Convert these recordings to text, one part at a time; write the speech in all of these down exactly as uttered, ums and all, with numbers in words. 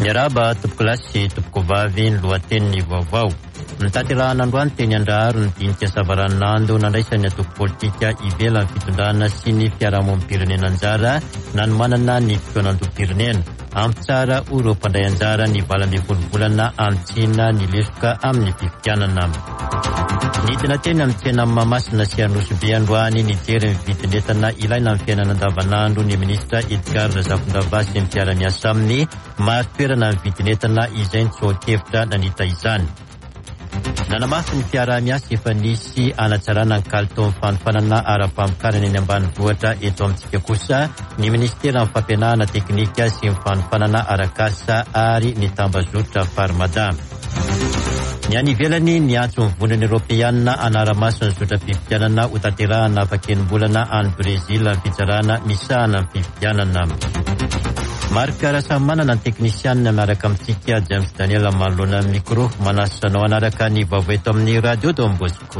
Miaraba tompoko lahy sy tompoko vavy ny lohatenin'ny vaovao. Nitanterahana androany teny Andraro ny dinika Savaranando nandraisan'ny atoko politika ivelan'ny fitondrana sy ny fiarahamonim-pirenena anjara nanomanana ny fitoanantom-pirenena. Ampy tsara oro mpandray anjara ny valo ambin'ny folo volana antsina ny lesoka amin'ny fifidianana. Nidina teny amin'ny tsena Mahamasina sy Anosibe androany nijery ny vidin'entana ilaina amin'ny fiainana andavanandro ny ministra Edgar Razafindava sy ny mpiara-miasa aminy mahaferana ny vidin'entana izay nitsoakevitra nanita izany. Nanamafy ny fiara-miasa efa nisy anatsarana ny kalitao amin'ny fanofanana ara-pamokarana eny ambanivohitra eto amintsika kosa ny ministera amin'ny fampianarana teknika sy ny fanofanana arakasa ary ny tambazotra Farmadam. Ny any ivelany ny antso ny voniny Eropeanina anara-maso ny zotra-pifidianana ho tanterahana afa-kenim-bolana any Brezila ny fitsarana misahana ny fifidianana. Marika rasamy manana ny teknisianina miaraka amintsika James Daniel manoloana amin'ny micro manasanao anaraka ny vaovao eto amin'ny radio Don Bosco.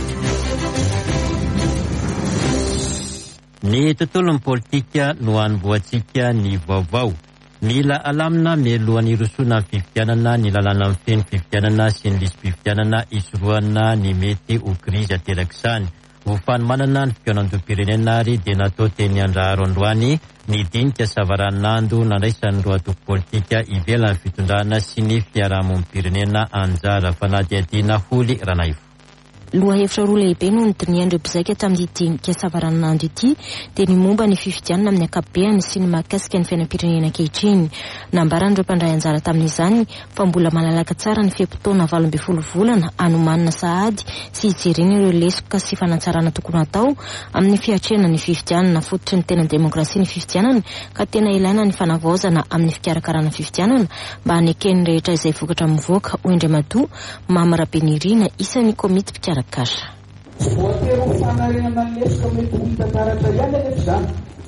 Ny tontolon'ny politika no hanomboantsika ny vaovao. Mila alamina mialohan'ny irosona ny fifidianana ny lalàna amin'ny feno fifidianana sy ny lisam-pifidianana isorohana ny mety ho krizy aterak'izany. Ho fanomanana ny fitondrana-pirenena ary dia natao teny Andraro androany ny dinika Savaranando nandraisan'ny roa atoko politika ivelan'ny fitondrana sy ny fiarahamonim-pirenena anjara fanadihadiana Holy Ranaivo. Loha hevitra roa lehibe no nodinihan'ireo mpizaika tamin'ny dinika Savaranando ity dia ny momba ny fifidianana amin'ny ankapobeny sy ny mahakasika ny fiainam-pirenena ankehitriny. Nambaran'ireo mpandray anjara tamin'izany fa mbola malalaka tsara ny fiam-potoana valo ambin'ny folo volana anomanana sahady sy hijerena ireo lesoka sy fanatsarana tokony atao amin'ny fiatrena ny fifidianana fototra ny tena demokrasia ny fifidianana ka tena ilaina ny fanavaozana amin'ny fikarakarana fifidianana mba hanekeny rehetra izay vokatra mivoaka ho Indriamatoa Mamarabenirina isan'ny komity mpikara kasha. Voatero fanarenana ny lesoka mety ho hita taratra ihany anefa izany.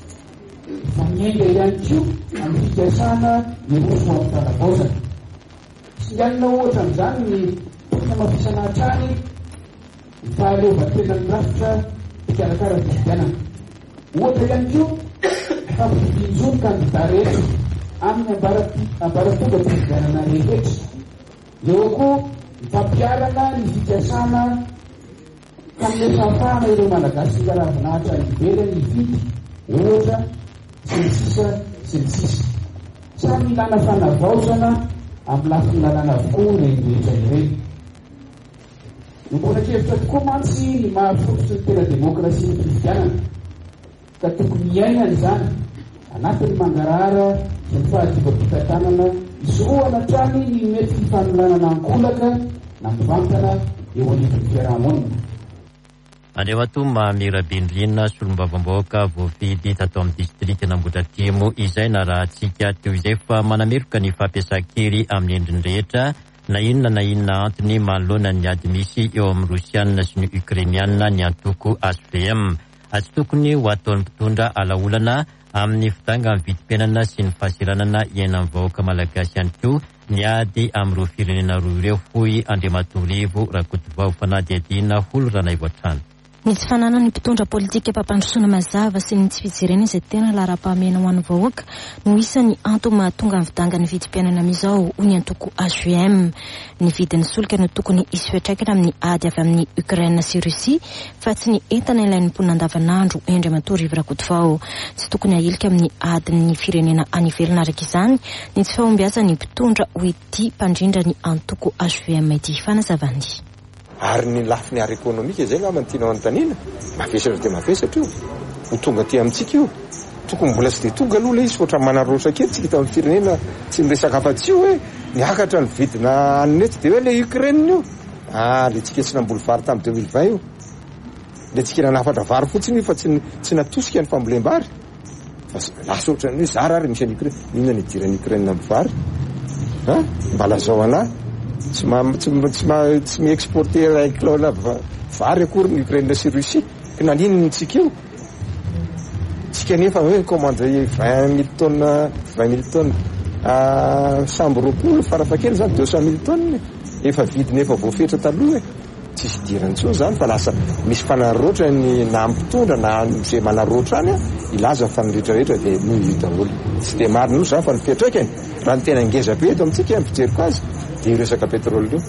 Fa miainga ihany koa amin'ny fikasana ny rofo amin'ny fanavaozana. Sy ianina ohatra amin'izany ny famafisana hatrany fahaleovan-tena ny rafitra mpikarakara ny fifidianana. Ohatra ihany koa fampidinjony kandida rehetra amin'ny ambaratonga fifidianana rehetra. Eo koa fampiarana ny fikasana amin'ny fahafahana ireo malagasy fikaravinahitra ivelany ividy ohatra sy ny sisa sy ny sisa. Samy ilana fanavaozana amin'ny lafiny lalàna avokoa ireny rehetra ireny. Mbola-kevitra tokoa mantsy ny mahafototra ny tena demokrasia ny fifidianana ka tokony iaina izany anatin'ny mangarahara sy ny fahadivam-pitantanana isorohana hatrany ny mety fifanolanana ankolaka na mivantana eo anivon'ny fiarahamonina. Andriamatoa Mamarabenirina solombavambaoaka voafidy tato amin'ny distrikta Ambohidratrimo izay narahantsika teo izay fa manameroka ny fampiasan-kery amin'ny endriny rehetra na inona na inona antony manoloana ny ady misy eo amin'ny Rosianina sy ny Ukrainianina ny antoko A S V M. Atsy tokony ho ataon'ny mpitondra alaolana amin'ny fitanga amin'ny vidim-piainana sy ny fahasiranana iainan'ny vahoaka malagasy ihany koa ny ady amin'ireo firenena roa ireo hoy Andriamatoa Rivo Rakotovao fanadihadiana Holy Ranaivo hatrany. Ny tsy fananany mpitondra politika mpampandrosoana mazava sy ny tsy fijerena izay tena lara-pahamena ho an'ny vahoaka no isan'ny antony mahatonga ny vidangany vidim-piainana amin'izao ho ny antoko A S V M. Ny vidin'ny solika no tokony hisy fiantraikana amin'ny ady avy amin'ny Ukraina sy Rusia fa tsy ny entana ilain'ny mponina andavanandro Andriamatoa Rivo Rakotovao. Tsy tokony ahilika amin'ny adin'ny firenena any ivelany araka izany ny tsy fahombiazan'ny mpitondra ho ity mpandrindra ny antoko A S V M ity fanazavany. Ary ny lafiny ara-ekônomika izay ngamba ny tiana anontaniana mavesatra dia mavesatra io ho tonga ty amintsika io tokony mbola tsy dia tonga aloha ilay izy oatra manarotra kely tsika tamin'ny firenena tsy miresaka afa-tsy io hoe niakatra ny vidina anonety dia hoe ilay Ukraine io ah le tsika tsy namboly vary tamin'ny deux mille vingt io le tsika nanafatra vary fotsiny io fa tsy tsy natosika ny fambolem-bary fa lasa ohatra ny hoe zara ary misy any Ukraine inona ny idiran'ny Ukraine amin'ny vary ha mba lazao anahy tsy tsy mi-exporter un kilo vary akory ny Ukraine sy Russie ka naninony tsika io tsika nefa hoe commande vingt mille tonnes vingt mille tonnes samby roapolo farafakely zany deux cent mille tonnes efa vidiny efa voafetra taloha tsisy dirany tsony zany fa lasa misy fanaroatra ny na mpitondra na zay manaroatra any ilaza fa ny rehetrarehetra dia noho io daholo tsy dia marina io zany fa ny fiatraikany raha ny tena ngeza be eto amintsika mijeriko azy dia resaka petrôly io.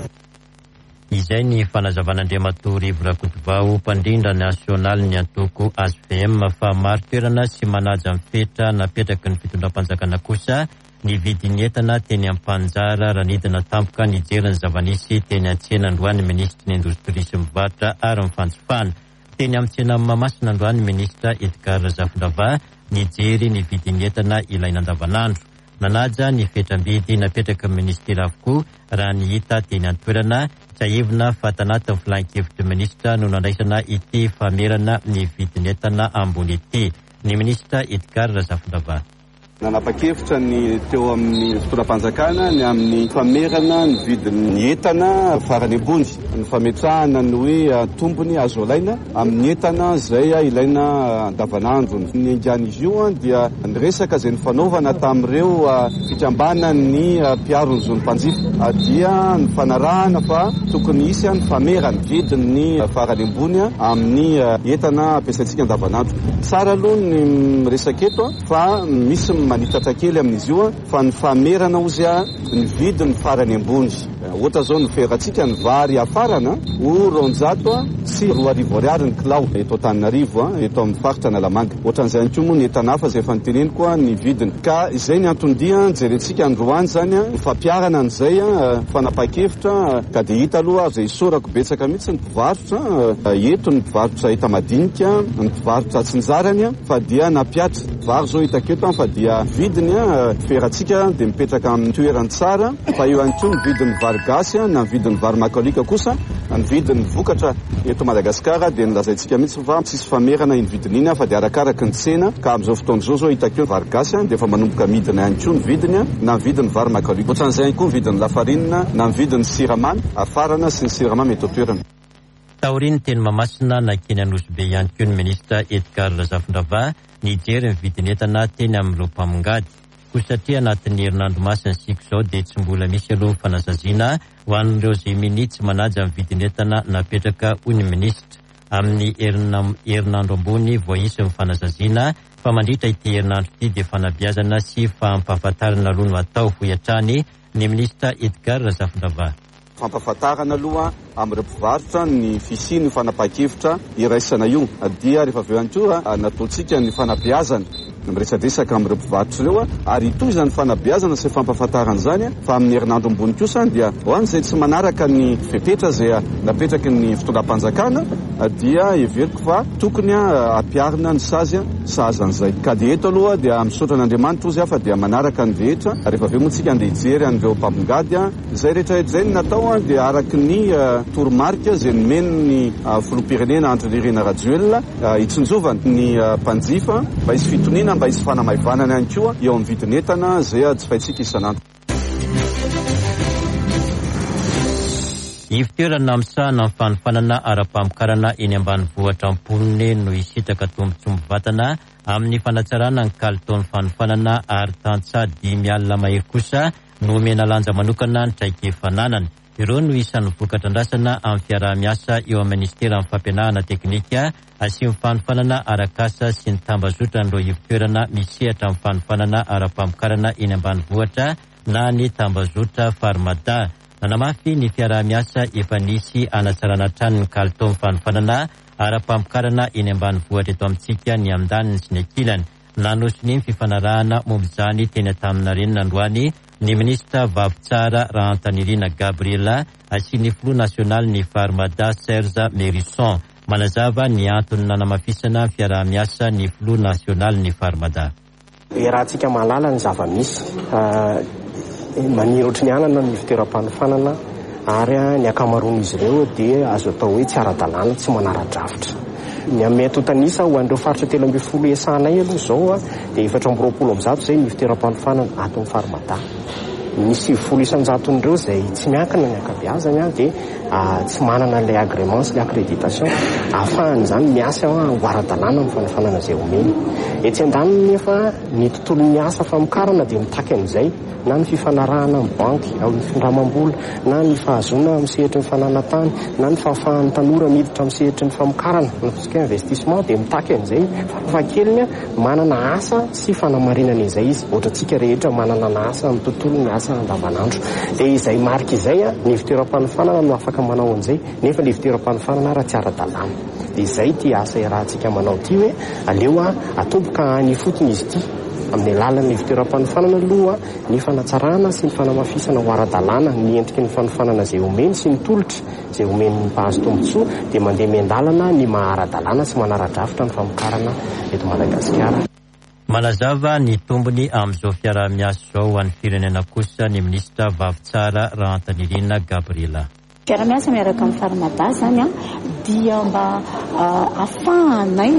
Izay ny fanazavan'Andriamatoa Rivo Rakotovao, mpandrindra nasionaly ny antoko A S V M fa maro toerana sy manaja mifetra napetraky ny fitondram-panjakana kosa ny vidin'entana teny ampanjara raha nidina tampoka nijery ny zavanisy teny an-tsena androany ministra ny indostria sy mivarotra ary mifanjifana. Teny amin'ny tsena Mahamasina androany ministra Edgar Zafindrava nijery ny vidin'entana ilaina andavanandro. Nanaja ny fetram-bidy napetraky ny ministera avokoa raha ny hita teny an-toerana tsahivina fa tanatin'ny filan-kevitry ministra no nandraisana ity famerana ny vidin'entana ambony ity. Ny ministra Edgar Zafindrava nanapa-kevitra ny teo amin'ny fitondram-panjakana ny amin'ny famerana ny vidin'ny entana farany ambony, ny fametrahana ny hoe tombony azo alaina amin'ny entana izay ilaina andavanandro. Ny angian'izy io dia ny resaka izay ny fanaovana tamin'ireo fitrambana ny mpiaro ny zon'ny mpanjifa dia ny fanarahana fa tokony hisy ny famerana vidin'ny farany ambony amin'ny entana ampiasaintsika andavanandro. Tsara aloha ny resaka eto fa misy manitatra kely amin'izy io fa ny famerana ozy ny vidin'ny farany ambony. Ohatra zao ny ferantsika ny vary afarana o roanjato sy roa arivo ariary ny kilao eto Antananarivo eto amin'ny faritra Analamanga. Ohatran'izay koa moa ny entanafa izay efa niteneniko ny vidiny. Ka izay ny antondia jerentsika androany zany ny fampiarana an'izay fanapa-kevitra ka dia hita aloha izay isorako betsaka mihitsy ny mpivarotra eto ny mpivarotra hita madinika ny mpivarotra Tsinjarany fa dia napiatra vary zao hitako eto fa dia vidiny ferantsika dia mipetraka amin'ny toerany tsara fa eo ihany koa ny vidin'ny vary gasy na ny vidin'ny vary makalika kosa ny vidin'ny vokatra eto Madagasikara dia nilazaintsika mihitsy fa tsisy famerana iny vidiny iny fa dia arakaraka ny tsena ka amin'izao fotoana izao zao hitako eo vary gasy dia efa manomboka midina ihany koa ny vidiny na ny vidin'ny vary makalika. Ohatran'izay koa ny vidin'ny lafarinina na ny vidin'ny siramamy afarana sy ny siramamy eto toerana. Taoriny teny Mahamasina na keny Anosy Be ihany koa ny ministra Edgar Zafindrava nijery ny vidin'entana teny amin'ireo mpamongady. Koa satria anatin'ny herinandro masina siko izao dia tsy mbola misy aloha fanazaziana ho an'ireo izay miny tsy manaja ny vidin'entana napetraka hoy ny ministra. Amin'ny herinandro ambony voaisy ny fanazaziana fa mandritra ity herinandro ity dia fanabeazana sy fampahafantarana aloha no atao ho hatrany ny ministra Edgar Zafindrava. Fampahafantarana aloha amin'ireo mpivarotra ny fisiany fanapa-kevitra iraisana io dia rehefa avy eo ihany koa nataontsika ny fanabeazana miresadresaka amin'ireo mpivarotra ireo ary itoy ny fanabeazana sy fampahafantarana zany fa amin'ny herinandro ambony kosa dia ho an'izay tsy manaraka ny fepetra izay napetraky ny fitondram-panjakana dia everiko fa tokony ampiarina ny sazy sazan'izay. Ka dia eto aloha dia misaotra an'Andriamanitra ozy fa dia manaraka ny rehetra rehefa avy eo moa tsika andeha hijery an'ireo mpamongady izay rehetrarehetra izay ny natao dia araky ny toromarika izay nomeny ny filoham-pirenena Andry Nirina Rajoelina hitsinjovana ny mpanjifa mba hisy fitoniana mba hisy fanamaivana ihany koa eo amin'ny vidin'entana izay jifaintsika isanandro. Ivitoerana misahana amin'ny fanofanana ara-pamokarana eny ambanivohitra amponiny no hisitraka tombontsomo vatana amin'ny fanatsarana ny kalitaon'ny fanofanana ary tantsa dimy alina mahery kosa no omena lanja manokana ny traikefananana. Ireo no isan'ny vokatra andrasana amin'ny fiaraha-miasa eo amin'ny ministera amin'ny fampianarana teknika sy ny fanofanana arak'asa sy ny tambazotra n'ireo ivitoerana misehatra amin'ny fanofanana ara-pamokarana eny ambanivohitra na ny tambazotra Farmada. Nanamafy ny fiaraha-miasa efa nisy anatsarana trano ny kalitaon'ny fanofanana ara-pamokarana eny ambanivohitra eto amintsika ny andaniny sy ny ankilany. Nanosiny ny fifanarahana momba izany teny tamin'Arenina androany ny ministra vavitsara Rahantanirina Gabriela sy ny filoha nasionaly ny Farmada Serge Merisson manazava ny antony nanamafisana fiaraha-miasa ny filoha nasionaly ny Farmada. Rahantsika mahalala ny zava-misy maniry ohatry ny anana ny fitoeram-panofanana ary ny akamaroan'izy ireo dia azo atao hoe tsy ara-dalàna tsy manara-drafitra. Ny ameto tanisa ho an'ireo faritra telo ambin'ny folo esanay aloha izao dia efatra amby roapolo amby zato izay ny fitoeram-panofanana ato amin'ny Farmada. ny sivifolo isan-jaton'ireo izay tsy miankina ny ankabeazany a dia tsy manana ilay agrément sy ilay accréditation ahafahany zany miasa ho ara-dalàna amin'ny fanafanana izay omeny. Etsy an-daniny nefa ny tontolon'ny asa famokarana dia mitaky an'izay na ny fifanarahana amin'ny banky ao ny findramam-bola na ny fahazona amin'ny sehatry ny fananatany na ny fahafahan'ny tanora miditra amin'ny sehatry ny famokarana natsika investissement dia mitaky an'izay farafahakeliny a manana asa sy fanamarinana izay izy ohatratsika rehetra manana na asa amin'ny tontolo ny asa andavanandro dia izay marika izay a ny fitoeram-panofanana no afaka manao an'izay nefa ilay fitoeram-panofanana raha tsy ara-dalàna dia izay ty asa rahantsika manao ty hoe aleo a atomboka any fotony izy ty amin'ny alalan'ny fitoeram-panofanana aloha ny fanatsarana sy ny fanamafisana ho ara-dalàna ny endriky ny fanofanana izay omeny sy ny tolotra izay omeny ny mpahazo tombontsoa dia mandeha miandalana ny maha-ara-dalàna sy manara-drafitra ny famokarana eto Madagasikara. Manazava ny tombony amin'izao fiaraha-miasa izao ho an'ny firenena kosa ny minisitra vavitsara Rantanirina Gabriela. Fiaraha-miasa miaraka amin'ny Farmada zany a dia mba ahafahanay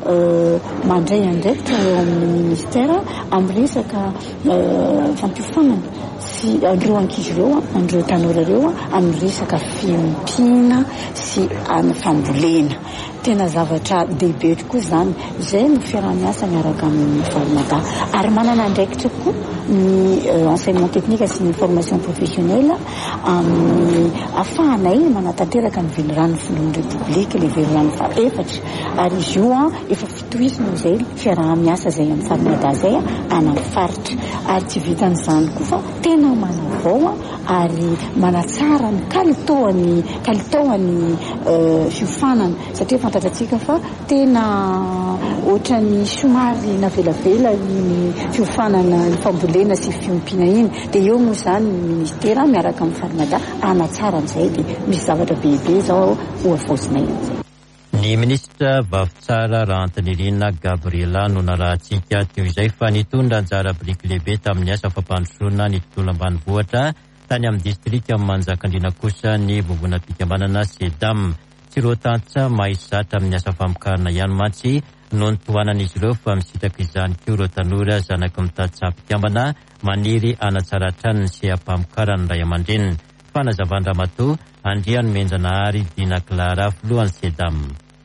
mandray andraikitra eo amin'ny ministera amin'ny resaka fampiofanana sy andreo ankizy ireo andreo tanora ireo amin'ny resaka fiompiana sy any fambolena. Tena zavatra dehibe tokoa zany izay no fiaraha-miasa miaraka amin'ny Farmada ary manana andraikitra koa ny enseignement technique sy ny formation professionnelle amin'ny ahafahanay manatanteraka ny velorano filohan'ny Repoblika ilay velorano faefatra ary izy io a efa fitohisana izay fiaraha-miasa izay amin'ny Farmada izay any amin'ny faritra ary tsy vitan'izany koa fa tena manavao ary manatsara ny kalitaony kalitaony fiofanana satria fantatratsika fa tena ohatran'ny somary navelavela ny fiofanana ny fambolena sy fiompiana iny dia eo moa izany ny ministera miaraka amin'ny Farmada anatsara an'izay dia misy zavatra bebe zao ho avaozinay an'izay. Ny minisitra vavitsara Rantanirina Gabriela no narahantsika teo izay fa nitondra anjara biriky lehibe tamin'ny asa fampandrosoana ny tontolo ambanivohitra tany amin'ny distrika Manjakandriana kosa ny vovonam-pikambanana SEDAM. Tsirotansa mahizatra amin'ny asa famokarana ihany mantsy no nitohanan'izy ireo fa misitaka izany koa ireo tanora zanaky mitady tsapi-kambana maniry anatsaratrany ny seha-pamokarana ray aman-dreniny. Fanazavandramatoa Andriano Menjanahary Dina Clara filohan'ny SEDAM.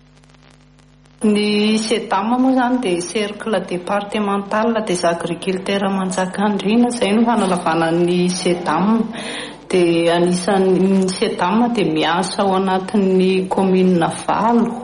Ny SEDAM moa zany dia cercle départemental des agriculteurs Manjakandriana izay no fanalavana ny SEDAM. Dia anisan'ny SEDAM dia miasa ao anatin'ny commune valo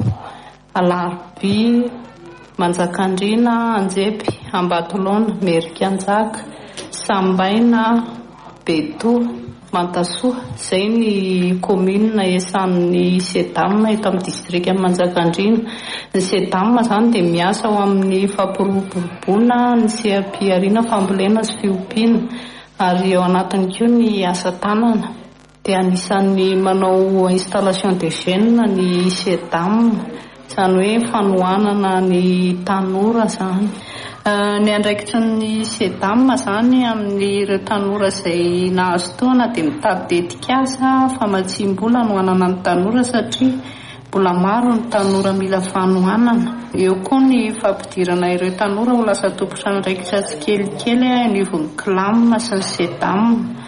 Alarby, Manjakandriana, Anjepy, Ambatolaona, Merikanjaka, Sambaina, Beto, Mantasoa. Izay ny commune esan'ny SEDAM eto amin'ny distrika Manjakandriana. Ny SEDAM zany dia miasa ao amin'ny fampiroboroboana ny seha-piariana fambolena sy fiompiana ary ao anatiny koa ny asa tanana. Dia anisan'ny manao installation de jeunes ny SEDAM izany hoe fanohanana ny tanora zany. Ny andraikitra ny SEDAM zany amin'ny ireo tanora izay nahazo toana dia mitady dedikasa famatsim-bola hanohanana ny tanora satria mbola maro ny tanora mila fanohanana. Eo koa ny fampidirana ireo tanora ho lasa tompotra andraikitra tsikelikely anivon'ny CLAM sy ny SEDAM.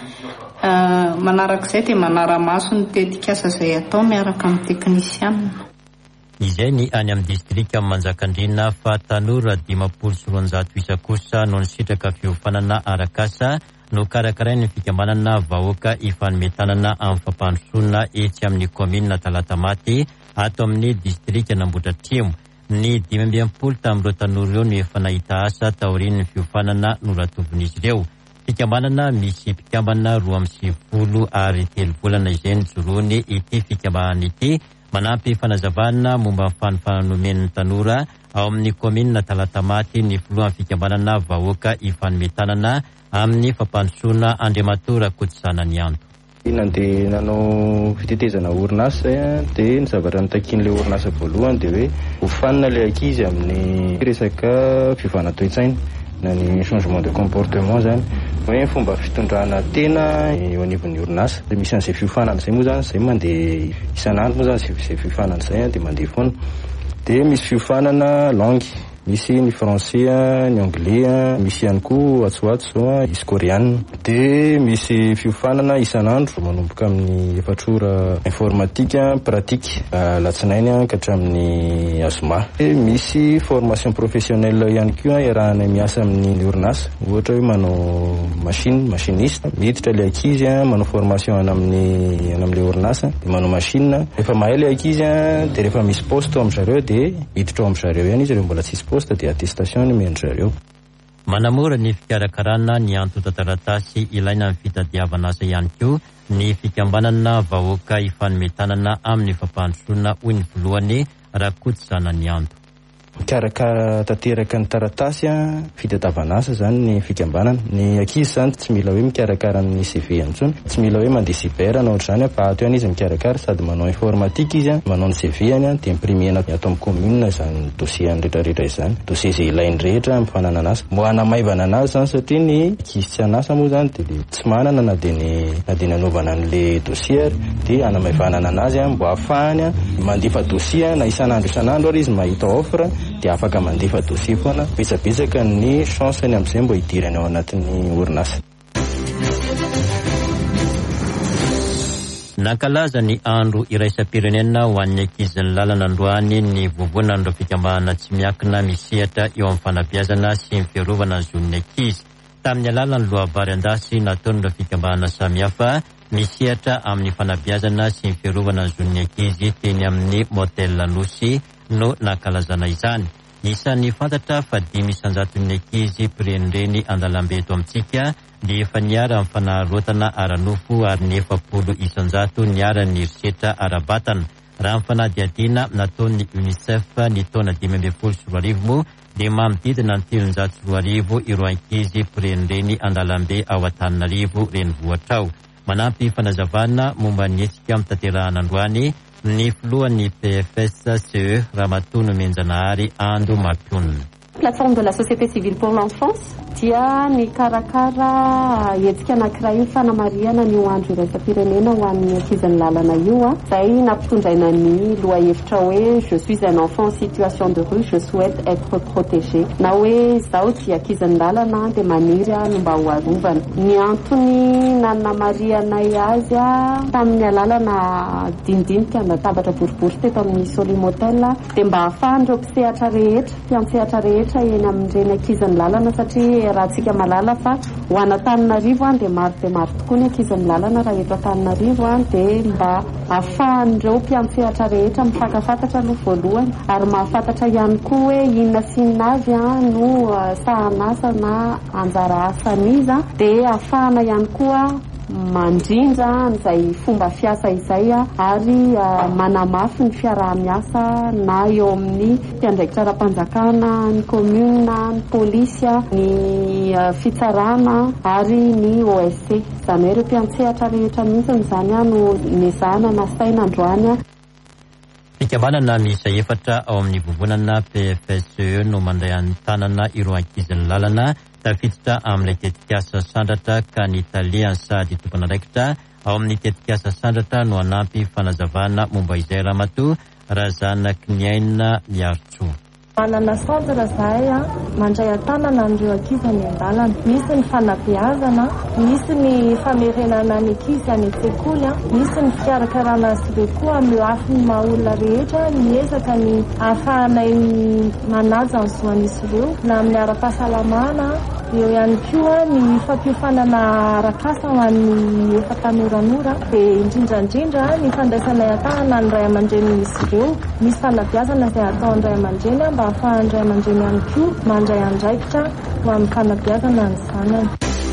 Manarak'izay dia manara-maso ny dedikasa izay atao miaraka amin'ny teknisianina. Izay ny any amin'ny distrika Manjakandriana fa tanora dimapolo sy roanjato isa kosa no nisitraka fiofanana arakasa no karakarainy ny fikambanana vahoaka ifanometanana amin'ny fampandrosoana etsy amin'ny commune Talatamaty ato amin'ny distrika Nambohidratrimo. Ny dimy amby enimpolo tamin'ireo tanora ireo no efa nahita asa taorian'ny fiofanana noratovin'izy ireo. Fikambanana misy mpikambana roa amby sivifolo ary telo volana izay nijoroany ity fikambanana ity manampy fanazavana momba fanofanomen'ny tanora ao amin'ny commune Talatamaty ny filohan'ny fikambanana vahoaka ifanometanana amin'ny fampandrosoana Andriamatora Rakotosanany Anto. Nandeha nanao fitetezana orinasa dia ny zavatra nitakian'ilay orinasa voalohany dia hoe hofanina ilay ankizy amin'ny resaka fiovana toe-tsaina na ny changement de comportement zany hoe fomba fitondrana tena eo anivon'ny orinasa. Dia misy an'izay fiofanana izay moa zany izay mandeha isan'andro moa zany izay fiofanana izay dia mandeha foana. Dia misy fiofanana langue misy ny français, ny anglais, misy ihany koa atsoatso zao isy koreana. De misy fiofanana isan'andro manomboka amin'ny efatrora informatika pratique latsinainy ka hatramin'ny azoma. Misy formation professionnelle ihany koa iarahana miasa amin'ny orinasa, ohatra hoe manao machine machiniste, miditra le ankizy manao formation any amin'ny any amin'le orinasa de manao machine. Rehefa mahay le ankizy de rehefa misy poste amin'ny zareo de hiditra ao amin'ny zareo ihany izy, rehefa mbola tsisy poste de attestation ny men'ny zareo. Manamora ny fikarakarana ny antota-taratasy ilaina amin'ny fitadiavana asa ihany koa ny fikambanana vahoaka ifanometanana amin'ny fampandrosoana hoy ny voalohany Rakotsana Nianto. Karakara tanteraka ny taratasy fitadiavana asa zany ny fikambanana. Ny ankizy zany tsy mila hoe mikarakara ny C V antsony, tsy mila hoe mandeha cyber na ohatr'izany fa ato ihany izy mikarakara, sady manao informatique izy manao ny C V-any de imprimena ato amin'ny commune zany dossier rehetrarehetra izany, dossier zay ilainy rehetra mifanana an'asa. Mbo hanamaivana anazy zany satria ny ankizy tsy anasa moa zany de tsy manana na de ny na de nanaovana an'le dossier de hanamaivanana anazy mbo ahafahany mandefa dossier na isan'andro isan'andro ary izy mahita offre de afaka mandefa dossier foana. Betsabetsaka ny chance ny am'izay mbo hidirany ao anatin'ny orinasa. Nankalaza ny andro iraisam-pirenena ho an'ny ankizy ny lalana androany ny vovona andro fikambanana tsy miakina misehatra eo amin'ny fanabeazana sy ny fiarovana ny zon'ny ankizy. Tamin'ny alalan'ny lohavary andasy nataon'ireo fikambanana samihafa misehatra amin'ny fanabeazana sy ny fiarovana ny zon'ny ankizy teny amin'ny motel Lanosy no nankalazana izany. Isan'ny fantatra fa dimy isanjaton'ny ankizy pirenireny andalambe eto amintsika dia efa niara amin'ny fanarotana aranofo ary ny efapolo isanjato niara ny erisetra arabatana. Raha ny fanadihadiana nataon'ny UNICEF ny taona dimy ambin'ny folo sy roa arivo moa dia manodidina ny telonjato sy roa arivo ireo ankizy pirenireny andalambe ao Antananarivo renivohitra ao. Manampy fanazavana momba ny hetsika amin'ny tanterahana androany ny filohan'ny P F S C E Ramatono Menjanahary Ando Mapion. Plateforme de la société civile pour l'enfance dia ny karakara hetsika anankiray fanamariana ny andro iraisam-pirenena ho an'ny ankizy ny lalana io zay nampitondraina ny lohahevitra hoe je suis un enfant en situation de rue, je souhaite être protégé, na hoe zao dia ankizy ny lalana de maniry no mba ho arovana. Ny antony nanamarianay azy tamin'ny alalana dinidinika natabatra boribory teto amin'ny Solim Hotel de mba ahafahan'ireo mpisehatra rehetra mpiampisehatra rehetra eny amin'ireny ankizy ny lalana satria raha tsika malala fa ho Antananarivo dia maro dia maro tokoa ny ankizy ny lalana raha eto Antananarivo dia mba ahafahan'ireo mpiampisehatra rehetra mifankafantatra no voalohany ary mahafantatra ihany koa hoe inona sy inona avy no sahan'asa na anjara asan'izy dia ahafahana ihany koa mandrindra izay fomba fiasa izay ary manamafy ny fiaraha-miasa na eo amin'ny mpiandraikitra ara-panjakana, ny komuna, ny polisy, ny fitsarana ary ny O S C. Izany hoe ireo mpiampisehatra rehetra mihitsy izany no niezahana na saina androany. Fikambanana miisa efatra ao amin'ny vovonana P F S C E no mandray an-tanana ireo ankizy ny lalana tafiditra amin'ilay tetikasa sandratra ka ny Italiany sady tompon'andraikitra ao amin'ny tetikasa sandratra no anampy fanazavana momba izay Ramatoa Razana Kiniaina Miartso. Manana centre zahay mandray an-tanana an'ireo ankizy any an-dalana. Misy ny fanabeazana, misy ny famerenana ny ankizy any an-tsekoly, misy ny fikarakarana azy ireo koa amin'ny lafiny maha-olona rehetra, miezaka ny ahafahanay manaja ny zo an'izy ireo na amin'ny ara-pahasalamana. Eo ihany koa ny fampiofanana arak'asa ho an'ny efa tanoranora dia indrindrandrindra ny fandraisanay an-tanana ny ray aman-dreny izy ireo. Misy fanabeazana izay atao ny ray aman-dreny mba ahafahan'ny ray aman-dreny ihany koa mandray andraikitra ho amin'ny fanabeazana ny zanany.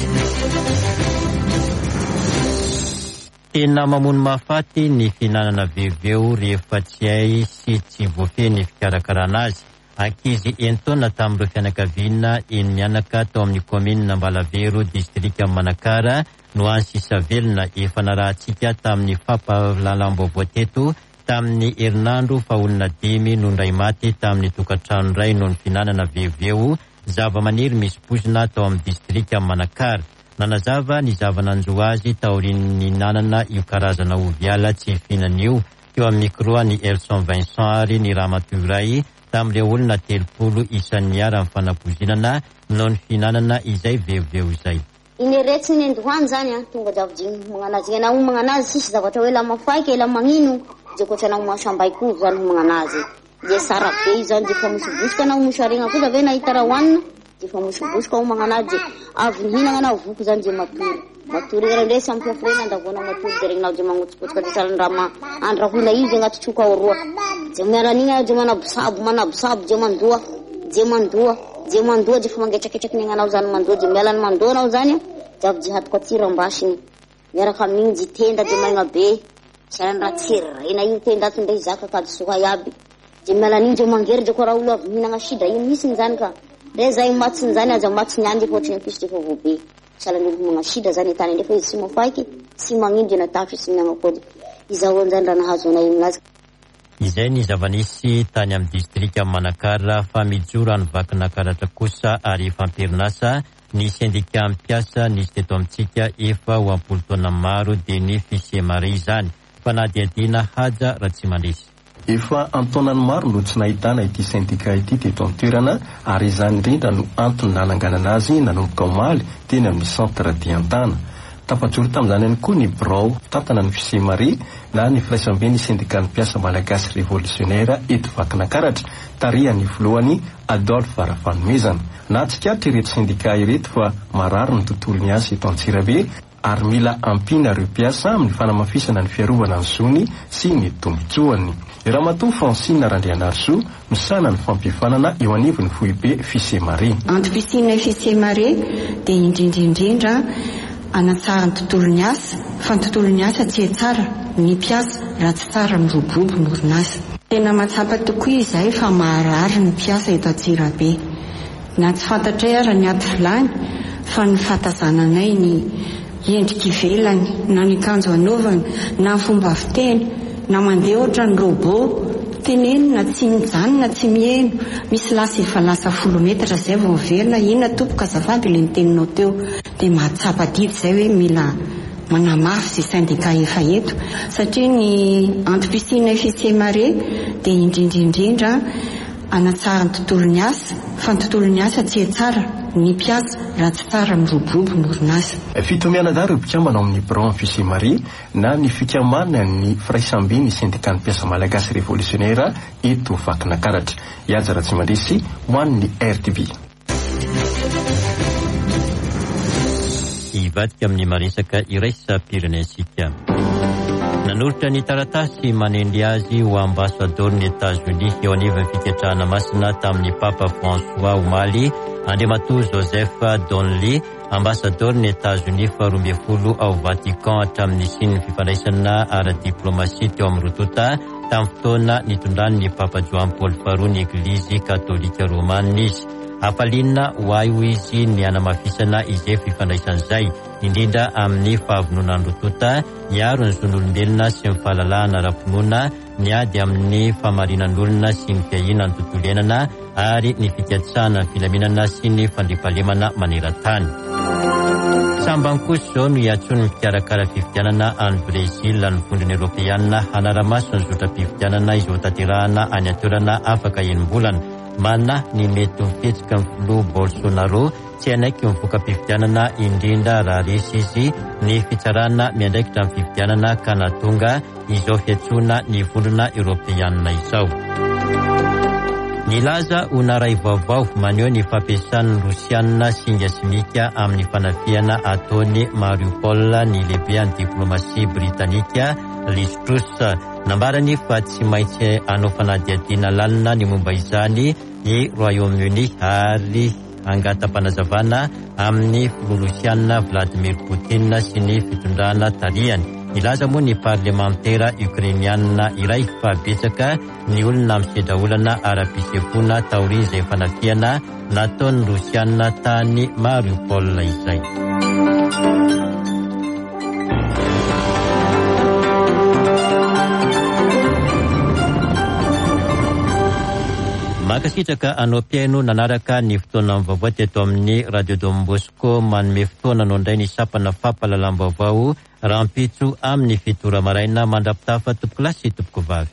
Tena mamono mahafaty ny fihinanana veveo rehefa tsy hay sy tsy voafeny fikarakarana azy. Ankizy enitaona tamin'ireo fianakaviana eny mianaka tao amin'ny komina Ambalavero distrika Manakara no ansisa velona efa narahantsika tamin'ny fampahalalam-baovao teto tamin'ny herinandro fa olona dimy no ndray maty tamin'ny tokantrano iray noho ny fihinanana veveo zava-maniry misy pozina tao amin'ny distrika Manakara. Nanazava ny zava-nanjo azy taorian'ny nanana io karazana oviala tsy fihinana io. Eo amin'ny micro ny Elson Vincent ary ny ramatoa iray tamin'ireo olona telopolo isan'ny ara amin'ny fanapozinana noho ny finanana izay veoveo izay. Ineretsiny andohany zany a tonga davijiny magnanazy ana ho magnanazy sisy zavatra hoe la mafaiky la magnino je koatra na masambaiko zany ho magnanazy je sara be zany je fa mosibosika na mosarena kosa ve nahita raha hoanina je fa mosibosika ho magnanazy avy nihinana na voko zany je matory matory raha ndray samby fiafrena andavona matory de regninao je magnotsikotsika de salandrama andrahoina izy agnaty troka ao roa je miaran'igny je manabosabo manabosabo je mandoa je mandoa je mandoa je fa mangetraketraky ny agnanao zany mandoa je mialany mandoa anao zany javy je hatoko atira ambasiny miaraka amin'igny je tenda je maigna be salan'ny raha tsirena io tenda ato ndray zaka kady soa iaby je mialan'igny je mangery je koa raha olo avy mihinagna sidra ino misiny zany ka re zay matsiny zany aza matsiny any fa ohatrany pisy defa voabe salan'ny olo magna sidra zany tany ndefa izy sy mafaiky sy magnino je natahotry sy mihinagna kody izahoany zany raha nahazo anay aminazy. Izay ny zava-nisy tany amin'ny distrika Manakara fa mijoro any Vakinakaratra kosa ary famperinasa ny sendika mpiasa nisy teto amintsika efa ho ampolo taona maro dia ny fisemare izany fa na diadina haja raha tsy mandresy. Efa antaonany maro no tsy nahitana ity sendika ity teto an-toerana ary izany indrindra no antony nananganana azy nanomboka omaly teny amin'ny centre diantana. Tafajoro tamin'izany ihany koa ny birao tantana ny fisemare na ny firaisambe ny sendikan'ny mpiasa malagasy révolutionnaire eto Vakinakaratra tarihan'ny voalohany Adolphe Varafanomezana. Na tsikatra ireto sendika ireto fa marary ny tontolo ny asa eto Antsirabe ary mila ampiana ireo mpiasa amin'ny fanamafisana ny fiarovana ny zony sy ny tombotsoany. Ramatoa Francine Randrianarso misana ny fampifanana eo anivon'ny foibe fisemare. Antom-pisiana fisemare dia indrindraindrindra anatsara ny tontolon'ny asa fa ny tontolon'ny asa tsy tsara ny mpiasa raha tsy tsara ny robobo ny orinasa. Tena matsapa tokoa izay fa maharary ny mpiasa eto Antsirabe na tsy fantatray ara ny aty vilany fa ny fatazananay ny endrika ivelany na ny kanjo anaovana na fomba fiteny na mandeha ohatra ny robot tenenina tsy mijanona tsy mieno misy lasa efa lasa folo metatra zay vao miverina inona tompoka azafady le niteninao teo dia mahatsapa didy zay hoe mila manamafy zay sendika efa eto satria ny antom-pisiana fisemare dia indrindraindrindra anatsara ny tontolon'ny asa fa ny tontolon'ny asa tsy tsara ny mpiasa raha tsy tsara ny robobo ny orinasa. Fitomiana daro mpikambana amin'ny birao fisemare na ny fikamana ny firaisambe ny sendikan'ny mpiasa malagasy révolutionnaire eto Vakinakaratra. Ihaja raha tsy mandresy ho an'ny R T V. Ivadika amin'ny maresaka iraisam-pirenensika. Nanolotra ny taratasy manendy azy ho ambassador-ny États-Unis eo anivon'ny fiketrahana masina tamin'ny Papa François omaly Andriamatoa Joseph Donnelly, ambassador-ny États-Unis faharoa ambin'ny folo ao Vatican hatramin'ny siny fifandraisana ara-diplomasia teo amin'ny rotota tamin'ny fotoana nitondran'ny Papa Joan Paul faharoa ny Eglizy Katolika Romanina izy. Hafalinina ho aio izy ny anamafisana izay fifandraisan'izay indrindra amin'ny fahavononan'ny rotota miaro ny zon'olombelona sy ny fahalalahana ara-pinoana miady amin'ny famarinan'olona sy ny fiahiana ny tontolo iainana ary ny fikatsahana ny filaminana sy ny fandriampahalemana maneran-tany. Sambankoso no iatsony mikarakara fifidianana any Brésil ny vondrony Eoropeanina hanaramaso ny zotra-pifidianana izay tanterahana any an-toerana afaka enim-bolana. Mana ny mety mifetsika ny filoha Bolsonaro tsy anaiky mivoaka fifidianana indrindra raha resy izy ny fitsarana miandraikitra amin'ny fifidianana ka natonga izao fiatsona ny vondrona Eoropeanina izao. Nilaza ho naray vaovao maneho ny fampiasan'ny Rosianina singa simika amin'ny fanafiana ataony Mariupol ny lehibean'ny diplomasia Britanika Liz Truss. Nambarany fa tsy maintsy anao fanadihadiana lalina ny momba izany i Royaume-Uni ary angatam-panazavana amin'ny filorosianina Vladimir Poutine sy ny fitondrana tarihany. Ilaza moa ny parlementera ukrainianina iray fa betsaka ny olona misedra olana ara-pisefoana taoriana izay fanafiana nataon'ny Rosianina tany Mariupol izay. Makasitraka anao piaino nanaraka ny fotoana amin'ny vaovao teto amin'ny Radio Don Bosco manome fotoana no indray ny sapana fampahalalam-baovao rahampitso amin'ny fitora maraina mandrapitafa tompoko lasy tompoko vavy.